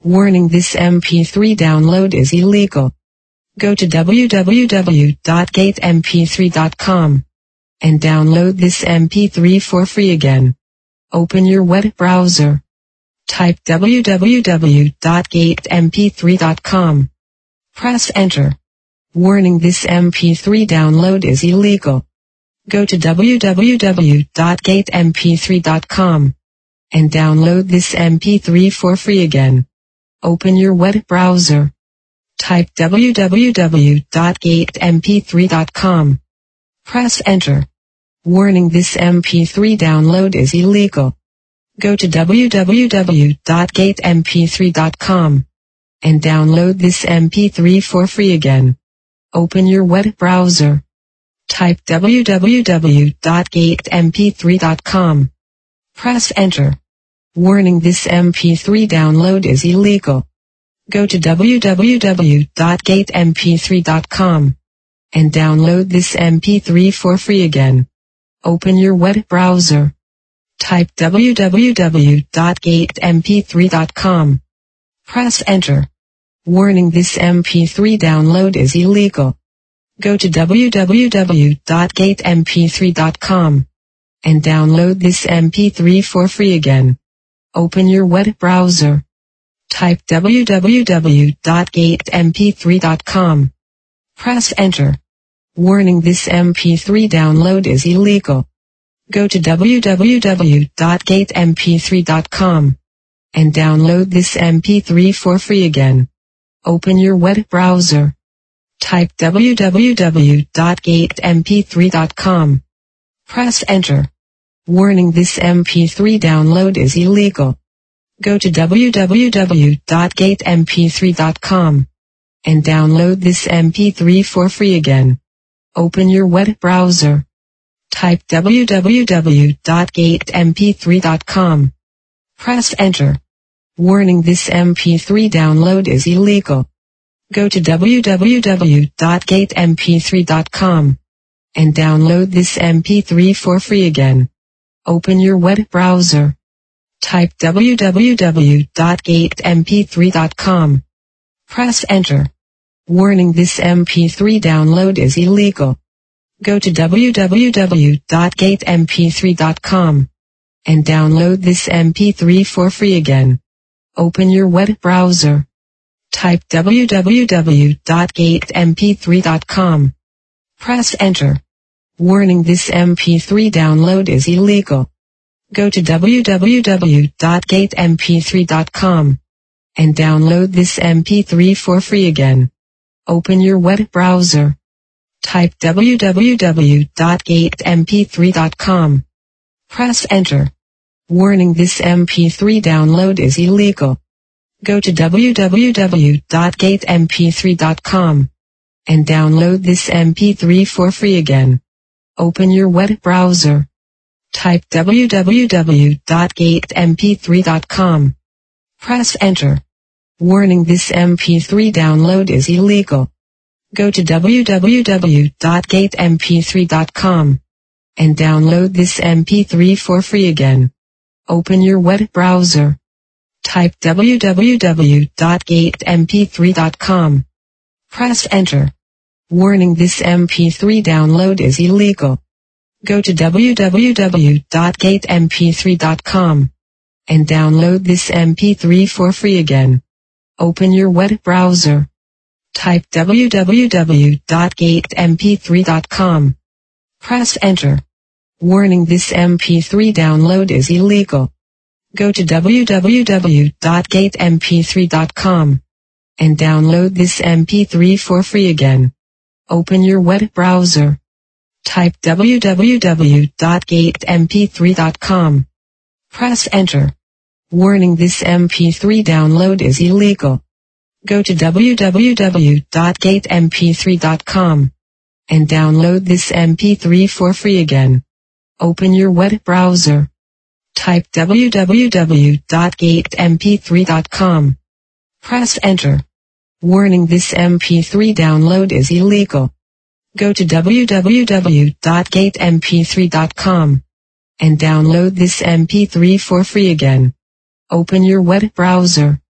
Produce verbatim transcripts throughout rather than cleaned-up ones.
Warning: this M P three download is illegal. Go to w w w dot gate m p three dot com and download this M P three for free again. Open your web browser. Type w w w dot gate m p three dot com. Press enter. Warning: this M P three download is illegal. Go to w w w dot gate m p three dot com and download this M P three for free again. Open your web browser. Type w w w dot gate m p three dot com. Press enter. Warning: this M P three download is illegal. Go to w w w dot gate m p three dot com and download this M P three for free again. Open your web browser. Type w w w dot gate m p three dot com. Press enter. Warning: this M P three download is illegal. Go to w w w dot gate m p three dot com and download this M P three for free again. Open your web browser. Type w w w dot gate m p three dot com. Press enter. Warning: this M P three download is illegal. Go to w w w dot gate m p three dot com and download this M P three for free again. Open your web browser. Type w w w dot gate m p three dot com. Press enter. Warning: this M P three download is illegal. Go to w w w dot gate m p three dot com and download this M P three for free again. Open your web browser. Type w w w dot gate m p three dot com. Press enter. Warning: this M P three download is illegal. Go to w w w dot gate m p three dot com and download this M P three for free again. Open your web browser. Type w w w dot gate m p three dot com. Press enter. Warning: this M P three download is illegal. Go to w w w dot gate m p three dot com and download this M P three for free again. Open your web browser. Type w w w dot gate m p three dot com. Press enter. Warning: this M P three download is illegal. Go to w w w dot gate m p three dot com and download this M P three for free again. Open your web browser. Type w w w dot gate m p three dot com. Press enter. Warning: this M P three download is illegal. Go to w w w dot gate m p three dot com and download this M P three for free again. Open your web browser. Type w w w dot gate m p three dot com. Press enter. Warning: this M P three download is illegal. Go to w w w dot gate m p three dot com and download this M P three for free again. Open your web browser. Type w w w dot gate m p three dot com. Press enter. Warning: this M P three download is illegal. Go to w w w dot gate m p three dot com and download this M P three for free again. Open your web browser. Type w w w dot gate m p three dot com. Press enter. Warning: this M P three download is illegal. Go to w w w dot gate m p three dot com and download this M P three for free again. Open your web browser. Type w w w dot gate m p three dot com. Press enter. Warning: this M P three download is illegal. Go to w w w dot gate m p three dot com and download this M P three for free again. Open your web browser. Type w w w dot gate m p three dot com. Press enter. Warning: this M P three download is illegal. Go to w w w dot gate m p three dot com and download this M P three for free again. Open your web browser. Type w w w dot gate m p three dot com. Press enter. Warning: this M P three download is illegal. Go to w w w dot gate m p three dot com and download this M P three for free again. Open your web browser.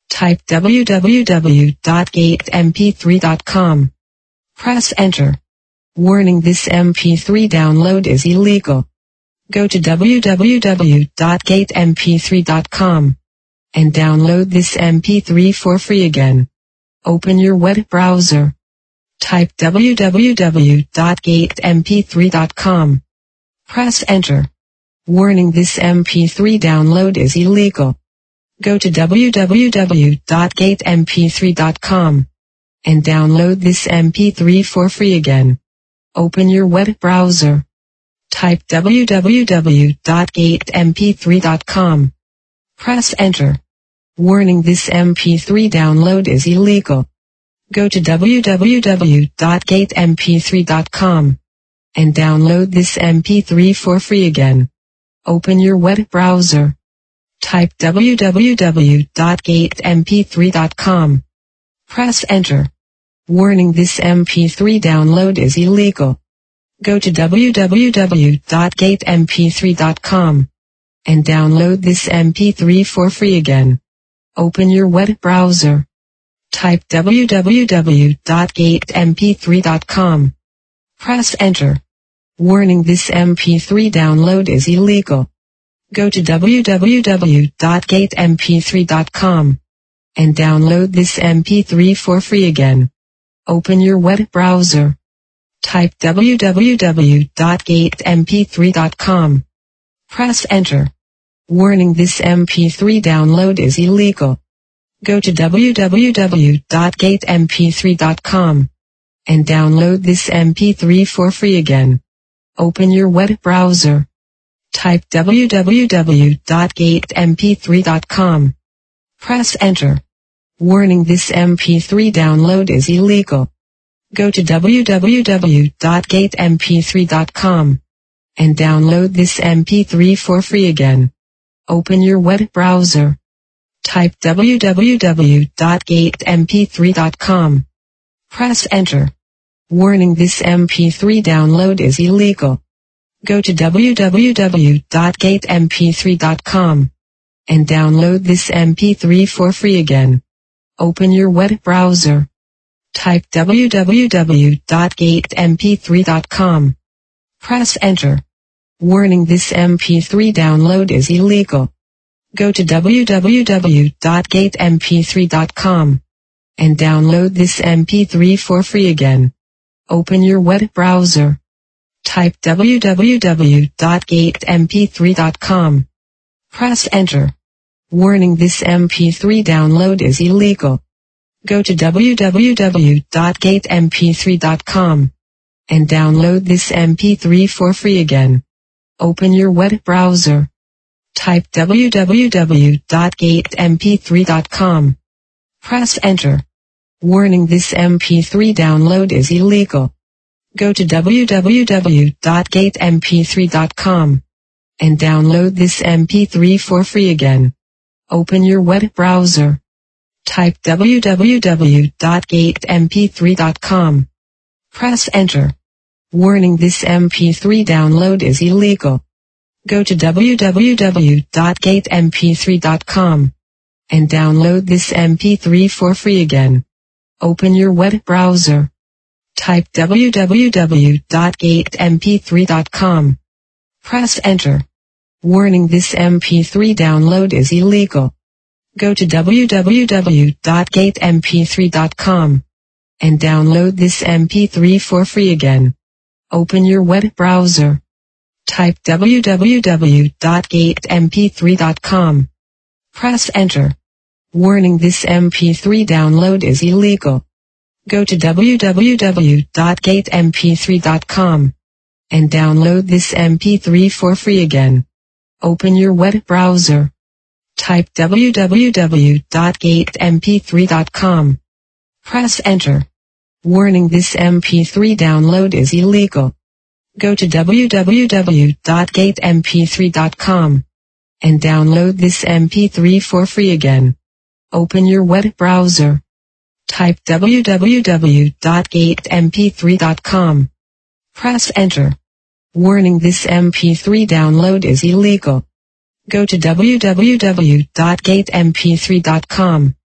Type w w w dot gate m p three dot com. Press enter. Warning: this M P three download is illegal. Go to w w w dot gate m p three dot com and download this M P three for free again. Open your web browser. Type w w w dot gate m p three dot com. Press enter. Warning: this M P three download is illegal. Go to w w w dot gate m p three dot com and download this M P three for free again. Open your web browser. Type w w w dot gate m p three dot com. Press enter. Warning: this M P three download is illegal. Go to w w w dot gate m p three dot com and download this M P three for free again. Open your web browser. Type w w w dot gate m p three dot com. Press enter. Warning: this M P three download is illegal. Go to w w w dot gate m p three dot com and download this M P three for free again. Open your web browser. Type w w w dot gate m p three dot com. Press enter. Warning: this M P three download is illegal. Go to w w w dot gate m p three dot com and download this M P three for free again. Open your web browser. Type w w w dot gate m p three dot com. Press enter. Warning: this M P three download is illegal. Go to w w w dot gate m p three dot com and download this M P three for free again. Open your web browser. Type w w w dot gate m p three dot com. Press enter. Warning: this M P three download is illegal. Go to w w w dot gate m p three dot com and download this M P three for free again. Open your web browser. Type w w w dot gate m p three dot com. Press enter. Warning: this M P three download is illegal. Go to w w w dot gate m p three dot com and download this M P three for free again. Open your web browser. Type w w w dot gate m p three dot com. Press enter. Warning: this M P three download is illegal. Go to w w w dot gate m p three dot com and download this M P three for free again. Open your web browser. Type w w w dot gate m p three dot com. Press enter. Warning: this M P three download is illegal. Go to w w w dot gate m p three dot com and download this M P three for free again. Open your web browser. Type w w w dot gate m p three dot com. Press enter. Warning: this M P three download is illegal. Go to w w w dot gate m p three dot com and download this M P three for free again. Open your web browser. Type w w w dot gate m p three dot com. Press enter. Warning: this M P three download is illegal. Go to w w w dot gate m p three dot com and download this M P three for free again. Open your web browser. Type w w w dot gate m p three dot com. Press enter. Warning: this M P three download is illegal. Go to w w w dot gate m p three dot com and download this M P three for free again. Open your web browser. Type w w w dot gate m p three dot com. Press enter. Warning: this M P three download is illegal. Go to w w w dot gate m p three dot com and download this M P three for free again. Open your web browser. Type w w w dot gate m p three dot com. Press enter. Warning: this M P three download is illegal. Go to w w w dot gate m p three dot com and download this M P three for free again. Open your web browser. Type w w w dot gate m p three dot com. Press enter. Warning: this M P three download is illegal. Go to w w w dot gate m p three dot com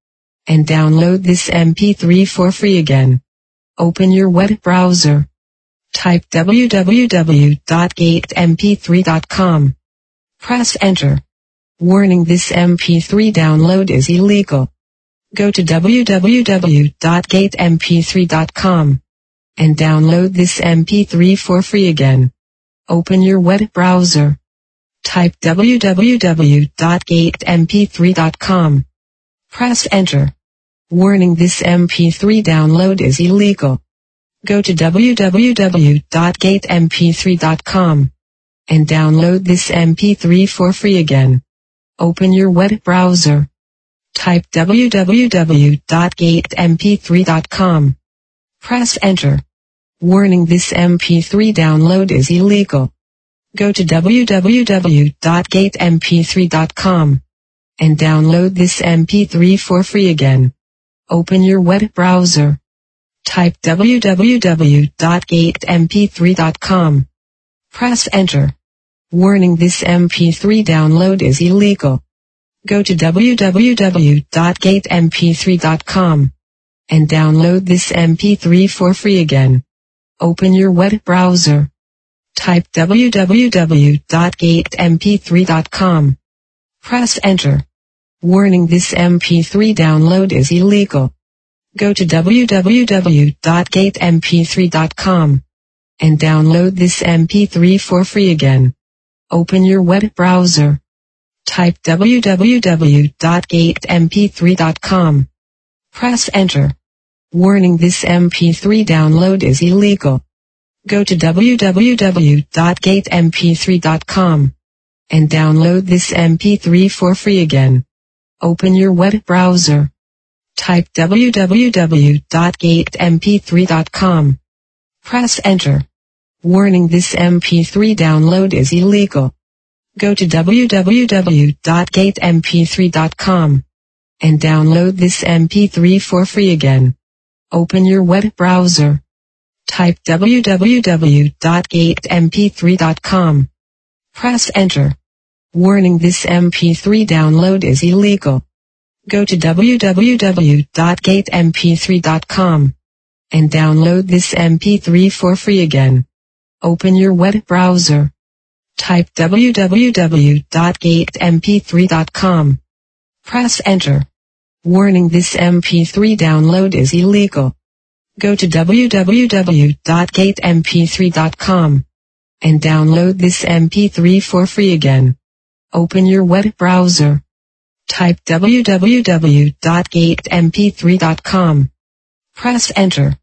and download this M P three for free again. Open your web browser. Type w w w dot gate m p three dot com. Press enter. Warning: this M P three download is illegal. Go to w w w dot gate m p three dot com and download this M P three for free again. Open your web browser. Type w w w dot gate m p three dot com. Press enter. Warning: this M P three download is illegal. Go to w w w dot gate m p three dot com and download this M P three for free again. Open your web browser. Type w w w dot gate m p three dot com. Press enter. Warning: this M P three download is illegal. Go to w w w dot gate m p three dot com and download this M P three for free again. Open your web browser. Type w w w dot gate m p three dot com. Press enter. Warning: this M P three download is illegal. Go to w w w dot gate m p three dot com and download this M P three for free again. Open your web browser. Type w w w dot gate m p three dot com. Press enter. Warning: this M P three download is illegal. Go to w w w dot gate m p three dot com and download this M P three for free again. Open your web browser. Type w w w dot gate m p three dot com. Press enter. Warning: this M P three download is illegal. Go to w w w dot gate m p three dot com and download this M P three for free again. Open your web browser. Type w w w dot gate m p three dot com. Press enter. Warning: this M P three download is illegal. Go to w w w dot gate m p three dot com and download this M P three for free again. Open your web browser. Type w w w dot gate m p three dot com. Press enter. Warning: this M P three download is illegal. Go to w w w dot gate m p three dot com and download this M P three for free again. Open your web browser. Type w w w dot gate m p three dot com. Press enter. Warning: this M P three download is illegal. Go to w w w dot gate m p three dot com and download this M P three for free again. Open your web browser. Type w w w dot gate m p three dot com. Press enter.